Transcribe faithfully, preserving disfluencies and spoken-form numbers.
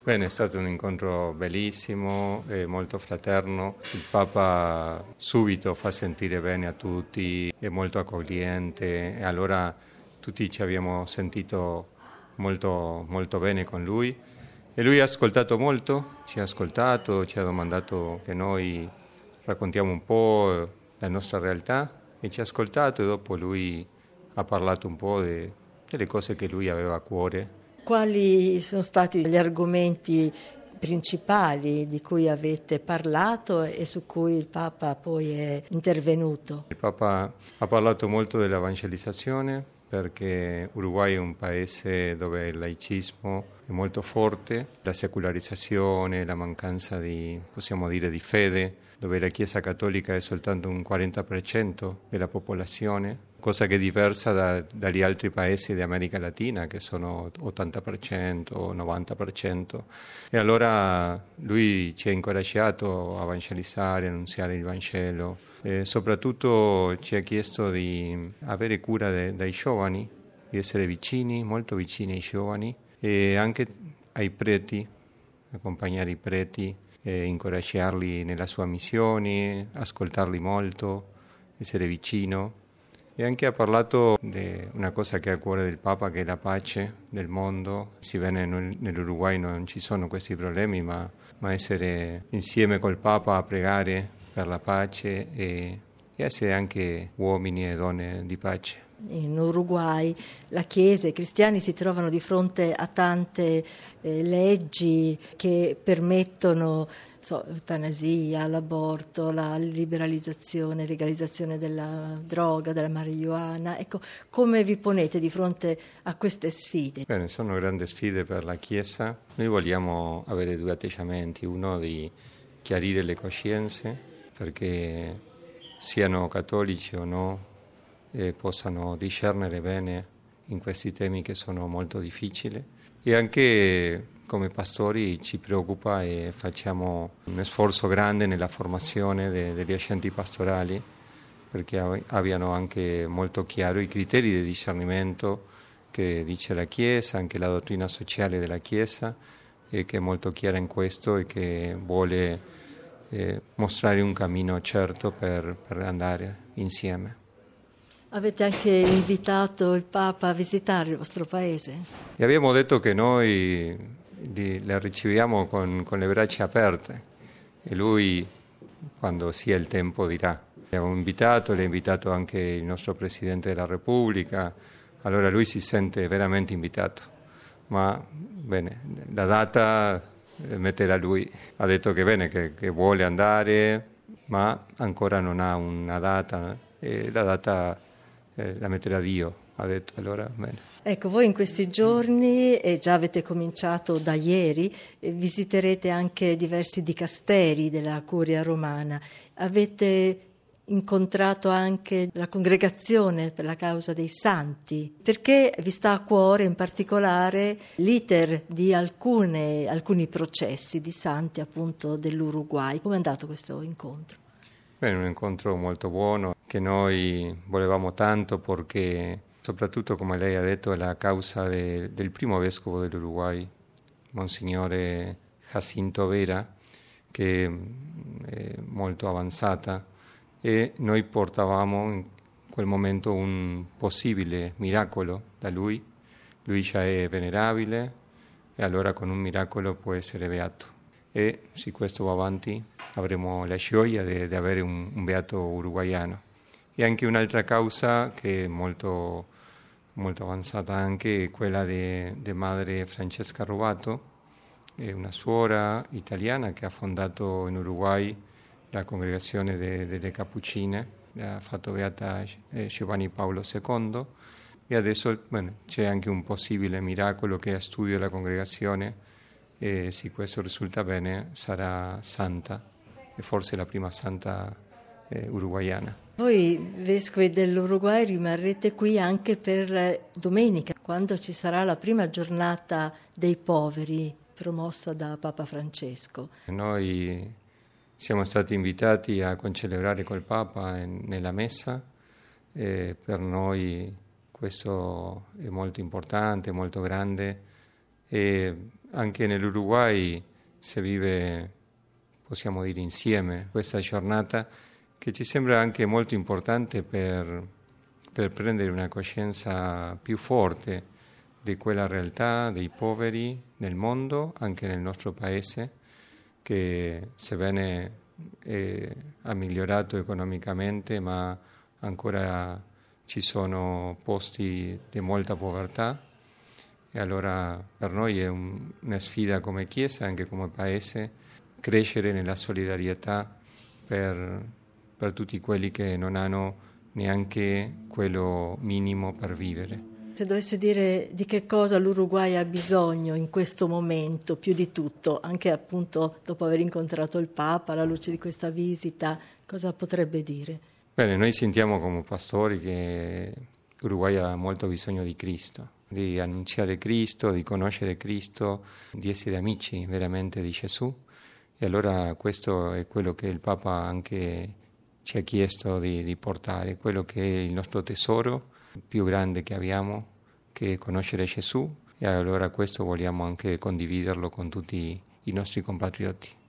Bene, è stato un incontro bellissimo e molto fraterno. Il Papa subito fa sentire bene a tutti, è molto accogliente e allora tutti ci abbiamo sentito molto, molto bene con lui. E lui ha ascoltato molto, ci ha ascoltato, ci ha domandato che noi raccontiamo un po' la nostra realtà e ci ha ascoltato e dopo lui ha parlato un po' de, delle cose che lui aveva a cuore. Quali sono stati gli argomenti principali di cui avete parlato e su cui il Papa poi è intervenuto? Il Papa ha parlato molto dell'evangelizzazione perché Uruguay è un paese dove il laicismo è molto forte, la secolarizzazione, la mancanza di, possiamo dire, di fede, dove la Chiesa cattolica è soltanto un quaranta per cento della popolazione, cosa che è diversa da, dagli altri paesi di America Latina che sono ottanta per cento o novanta per cento. E allora lui ci ha incoraggiato a evangelizzare, a annunziare il Vangelo. E soprattutto ci ha chiesto di avere cura de, dei giovani, di essere vicini, molto vicini ai giovani e anche ai preti, accompagnare i preti, e incoraggiarli nella sua missione, ascoltarli molto, essere vicino. E anche ha parlato di una cosa che è a cuore del Papa, che è la pace del mondo. Sebbene nell'Uruguay non ci sono questi problemi, ma, ma essere insieme col Papa a pregare per la pace e, e essere anche uomini e donne di pace. In Uruguay la Chiesa e i cristiani si trovano di fronte a tante eh, leggi che permettono so, l'eutanasia, l'aborto, la liberalizzazione, legalizzazione della droga, della marijuana. Ecco, come vi ponete di fronte a queste sfide? Bene, sono grandi sfide per la Chiesa. Noi vogliamo avere due atteggiamenti, uno di chiarire le coscienze perché siano cattolici o no e possano discernere bene in questi temi che sono molto difficili e anche come pastori ci preoccupa e facciamo un sforzo grande nella formazione de, degli agenti pastorali perché abbiano anche molto chiaro i criteri di discernimento che dice la Chiesa, anche la dottrina sociale della Chiesa e che è molto chiara in questo e che vuole eh, mostrare un cammino certo per, per andare insieme. Avete anche invitato il Papa a visitare il vostro paese? E abbiamo detto che noi li, le riceviamo con, con le braccia aperte e lui, quando sia il tempo, dirà. Abbiamo invitato, l'ha invitato anche il nostro Presidente della Repubblica, allora lui si sente veramente invitato. Ma bene, la data metterà lui. Ha detto che bene, che, che vuole andare, ma ancora non ha una data e la data Eh, la metterà Dio, ha detto, allora bene. Ecco, voi in questi giorni, e già avete cominciato da ieri, eh, visiterete anche diversi dicasteri della Curia Romana. Avete incontrato anche la congregazione per la causa dei santi, perché vi sta a cuore in particolare l'iter di alcune, alcuni processi di santi appunto dell'Uruguay. Come è andato questo incontro? È un incontro molto buono che noi volevamo tanto perché, soprattutto come lei ha detto, è la causa de, del primo vescovo dell'Uruguay, Monsignore Jacinto Vera, che è molto avanzata e noi portavamo in quel momento un possibile miracolo da lui. Lui già è venerabile e allora con un miracolo può essere beato. E se questo va avanti avremo la gioia di avere un, un beato uruguaiano. E anche un'altra causa che è molto, molto avanzata anche è quella di madre Francesca Rubato, è una suora italiana che ha fondato in Uruguay la congregazione de, delle Cappuccine, ha fatto beata eh, Giovanni Paolo secondo e adesso bueno, c'è anche un possibile miracolo che è a studio della congregazione e se questo risulta bene sarà santa e forse la prima santa eh, uruguaiana. Voi vescovi dell'Uruguay rimarrete qui anche per domenica, quando ci sarà la prima giornata dei poveri promossa da Papa Francesco. Noi siamo stati invitati a concelebrare col Papa nella messa e per noi questo è molto importante, molto grande e anche nell'Uruguay si vive, possiamo dire, insieme questa giornata che ci sembra anche molto importante per, per prendere una coscienza più forte di quella realtà dei poveri nel mondo, anche nel nostro paese, che sebbene eh, ha migliorato economicamente, ma ancora ci sono posti di molta povertà. E allora per noi è un, una sfida come Chiesa, anche come Paese, crescere nella solidarietà per, per tutti quelli che non hanno neanche quello minimo per vivere. Se dovessi dire di che cosa l'Uruguay ha bisogno in questo momento, più di tutto, anche appunto dopo aver incontrato il Papa, alla luce di questa visita, cosa potrebbe dire? Bene, noi sentiamo come pastori che l'Uruguay ha molto bisogno di Cristo, di annunciare Cristo, di conoscere Cristo, di essere amici veramente di Gesù. E allora questo è quello che il Papa anche ci ha chiesto di, di portare, quello che è il nostro tesoro più grande che abbiamo, che è conoscere Gesù, e allora questo vogliamo anche condividerlo con tutti i nostri compatrioti.